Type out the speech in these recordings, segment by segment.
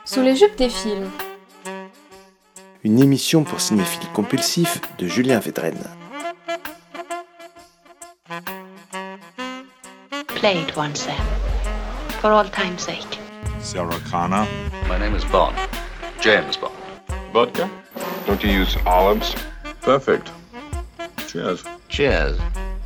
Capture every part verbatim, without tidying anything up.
Sous les jupes des films. Une émission pour cinéphiles compulsifs de Julien Védrenne. Play it once then, for all time's sake. Sarah Connor. My name is Bond. James Bond. Vodka? Don't you use olives? Perfect. Cheers. Cheers.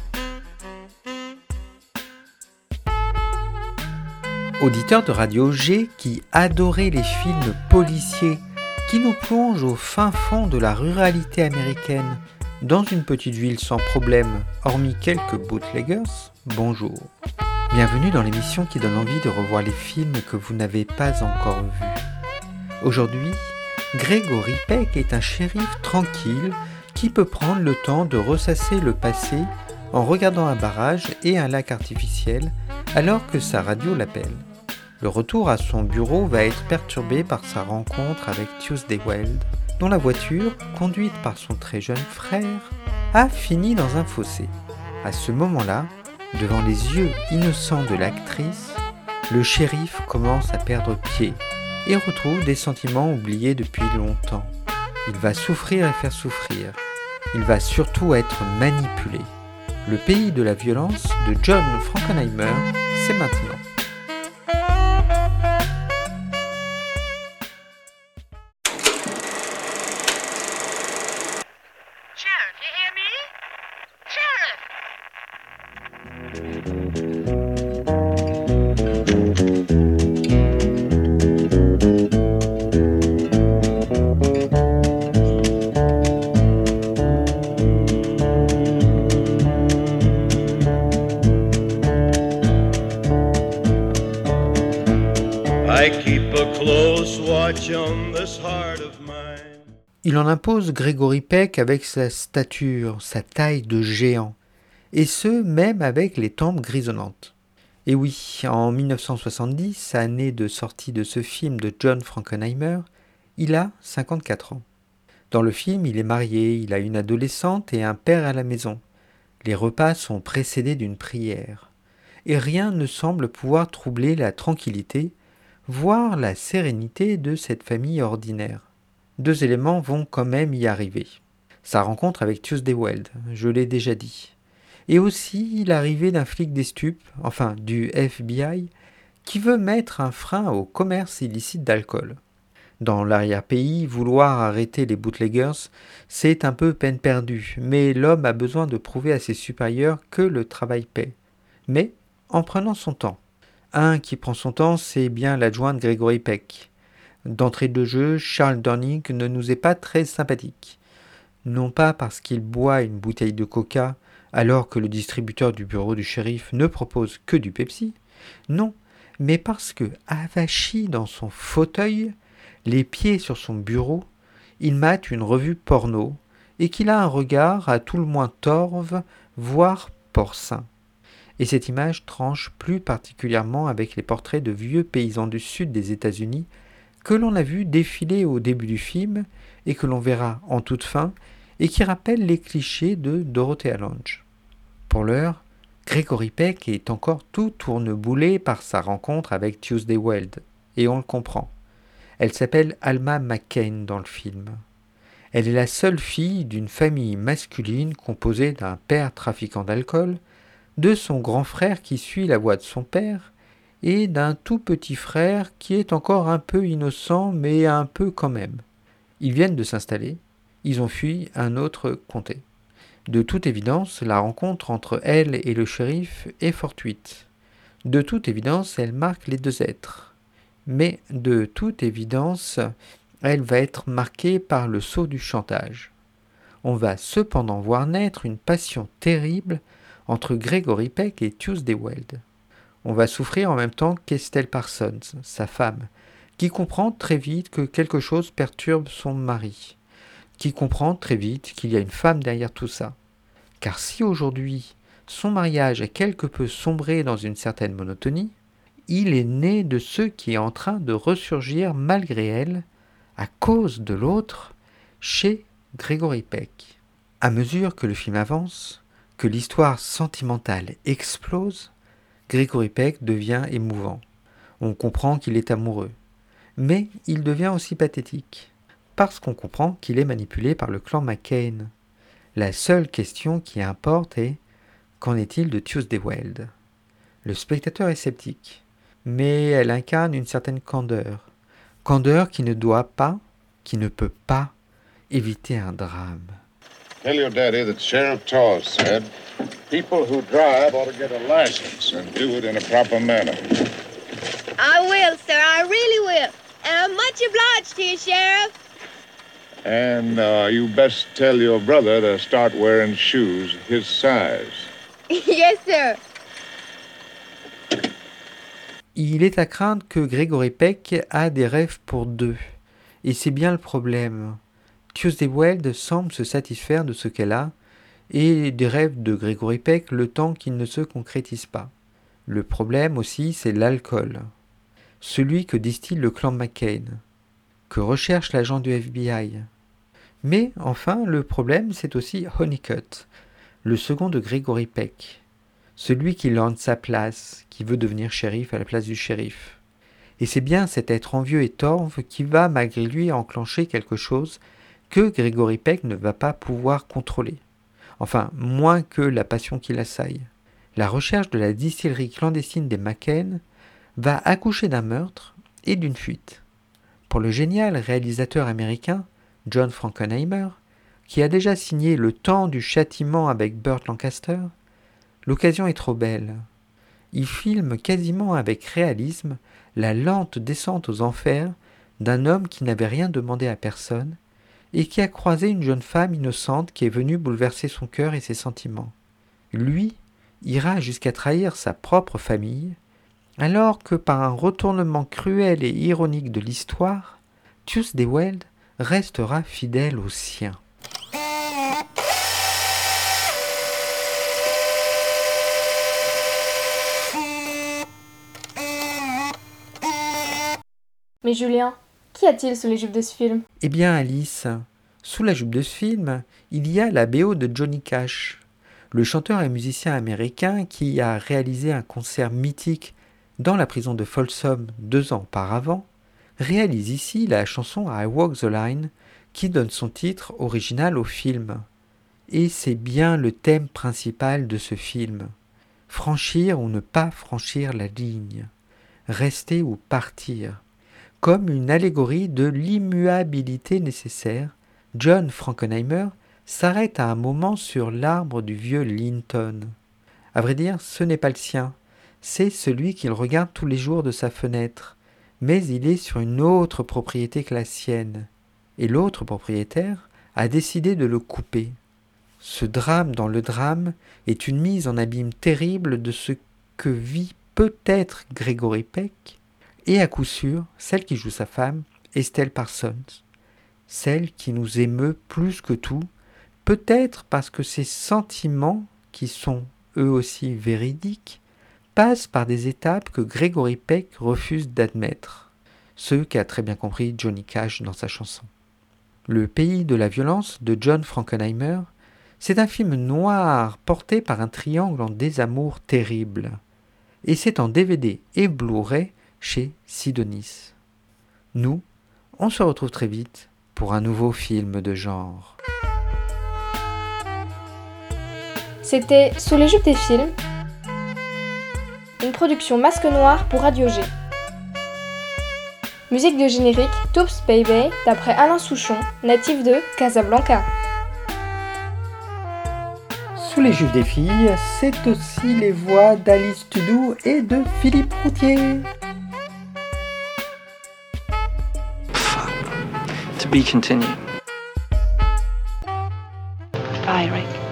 Auditeur de Radio G qui adorait les films policiers, qui nous plongent au fin fond de la ruralité américaine, dans une petite ville sans problème, hormis quelques bootleggers, bonjour. Bienvenue dans l'émission qui donne envie de revoir les films que vous n'avez pas encore vus. Aujourd'hui, Gregory Peck est un shérif tranquille qui peut prendre le temps de ressasser le passé en regardant un barrage et un lac artificiel alors que sa radio l'appelle. Le retour à son bureau va être perturbé par sa rencontre avec Tuesday Weld, dont la voiture, conduite par son très jeune frère, a fini dans un fossé. À ce moment-là, devant les yeux innocents de l'actrice, le shérif commence à perdre pied et retrouve des sentiments oubliés depuis longtemps. Il va souffrir et faire souffrir. Il va surtout être manipulé. Le pays de la violence de John Frankenheimer, c'est maintenant. Sheriff, you hear me? Sheriff! I keep a close watch on this heart of mine. Il en impose Gregory Peck avec sa stature, sa taille de géant, et ce, même avec les tempes grisonnantes. Et oui, en dix-neuf cent soixante-dix, année de sortie de ce film de John Frankenheimer, il a cinquante-quatre ans. Dans le film, il est marié, il a une adolescente et un père à la maison. Les repas sont précédés d'une prière, et rien ne semble pouvoir troubler la tranquillité, voire la sérénité de cette famille ordinaire. Deux éléments vont quand même y arriver. Sa rencontre avec Tuesday Weld, je l'ai déjà dit. Et aussi l'arrivée d'un flic des stupes, enfin du F B I, qui veut mettre un frein au commerce illicite d'alcool. Dans l'arrière-pays, vouloir arrêter les bootleggers, c'est un peu peine perdue, mais l'homme a besoin de prouver à ses supérieurs que le travail paie. Mais en prenant son temps. Un qui prend son temps, c'est bien l'adjoint de Gregory Peck. D'entrée de jeu, Charles Durning ne nous est pas très sympathique. Non pas parce qu'il boit une bouteille de coca alors que le distributeur du bureau du shérif ne propose que du Pepsi, non, mais parce que, avachi dans son fauteuil, les pieds sur son bureau, il mate une revue porno et qu'il a un regard à tout le moins torve, voire porcin. Et cette image tranche plus particulièrement avec les portraits de vieux paysans du sud des États-Unis que l'on a vu défiler au début du film et que l'on verra en toute fin et qui rappellent les clichés de Dorothea Lange. Pour l'heure, Gregory Peck est encore tout tourneboulé par sa rencontre avec Tuesday Weld, et on le comprend. Elle s'appelle Alma McCain dans le film. Elle est la seule fille d'une famille masculine composée d'un père trafiquant d'alcool, de son grand frère qui suit la voie de son père, et d'un tout petit frère qui est encore un peu innocent, mais un peu quand même. Ils viennent de s'installer, ils ont fui un autre comté. De toute évidence, la rencontre entre elle et le shérif est fortuite. De toute évidence, elle marque les deux êtres. Mais de toute évidence, elle va être marquée par le sceau du chantage. On va cependant voir naître une passion terrible entre Gregory Peck et Tuesday Weld. On va souffrir en même temps qu'Estelle Parsons, sa femme, qui comprend très vite que quelque chose perturbe son mari, qui comprend très vite qu'il y a une femme derrière tout ça. Car si aujourd'hui, son mariage a quelque peu sombré dans une certaine monotonie, il est né de ce qui est en train de ressurgir malgré elle, à cause de l'autre, chez Gregory Peck. À mesure que le film avance, que l'histoire sentimentale explose, Gregory Peck devient émouvant. On comprend qu'il est amoureux. Mais il devient aussi pathétique, parce qu'on comprend qu'il est manipulé par le clan McCain. La seule question qui importe est « Qu'en est-il de Tuesday Weld ?» Le spectateur est sceptique, mais elle incarne une certaine candeur. Candeur qui ne doit pas, qui ne peut pas éviter un drame. Tell your daddy that Sheriff Tawes said people who drive ought to get a license and do it in a proper manner. I will, sir. I really will. And I'm much obliged to you, Sheriff. And uh, you best tell your brother to start wearing shoes his size. Yes, sir. Il est à craindre que Gregory Peck a des rêves pour deux. Et c'est bien le problème. Tuesday Weld semble se satisfaire de ce qu'elle a et des rêves de Gregory Peck le temps qu'ils ne se concrétisent pas. Le problème aussi, c'est l'alcool. Celui que distille le clan McCain, que recherche l'agent du F B I. Mais enfin, le problème, c'est aussi Honeycutt, le second de Gregory Peck, celui qui lorgne sa place, qui veut devenir shérif à la place du shérif. Et c'est bien cet être envieux et torve qui va, malgré lui, enclencher quelque chose que Gregory Peck ne va pas pouvoir contrôler. Enfin, moins que la passion qui l'assaille. La recherche de la distillerie clandestine des McCain va accoucher d'un meurtre et d'une fuite. Pour le génial réalisateur américain John Frankenheimer, qui a déjà signé Le Temps du Châtiment avec Burt Lancaster, l'occasion est trop belle. Il filme quasiment avec réalisme la lente descente aux enfers d'un homme qui n'avait rien demandé à personne et qui a croisé une jeune femme innocente qui est venue bouleverser son cœur et ses sentiments. Lui ira jusqu'à trahir sa propre famille, alors que par un retournement cruel et ironique de l'histoire, Tuesday Weld restera fidèle aux siens. Mais Julien, qu'y a-t-il sous les jupes de ce film ? Eh bien Alice, sous la jupe de ce film, il y a la B O de Johnny Cash, le chanteur et musicien américain qui a réalisé un concert mythique dans la prison de Folsom deux ans auparavant, réalise ici la chanson I Walk the Line qui donne son titre original au film. Et c'est bien le thème principal de ce film. Franchir ou ne pas franchir la ligne. Rester ou partir. Comme une allégorie de l'immuabilité nécessaire, John Frankenheimer s'arrête à un moment sur l'arbre du vieux Linton. À vrai dire, ce n'est pas le sien, c'est celui qu'il regarde tous les jours de sa fenêtre, mais il est sur une autre propriété que la sienne, et l'autre propriétaire a décidé de le couper. Ce drame dans le drame est une mise en abîme terrible de ce que vit peut-être Gregory Peck, et à coup sûr, celle qui joue sa femme, Estelle Parsons, celle qui nous émeut plus que tout, peut-être parce que ses sentiments, qui sont eux aussi véridiques, passent par des étapes que Gregory Peck refuse d'admettre, ce qu'a très bien compris Johnny Cash dans sa chanson. Le pays de la violence de John Frankenheimer, c'est un film noir porté par un triangle en désamour terrible, et c'est en D V D et Blu-ray chez Sidonis. Nous, on se retrouve très vite pour un nouveau film de genre. C'était Sous les jupes des films, une production Masque Noir pour Radio G. Musique de générique Toops Baby d'après Alain Souchon, natif de Casablanca. Sous les jupes des filles, c'est aussi les voix d'Alice Tudou et de Philippe Routier. To be continued. Goodbye, Rick.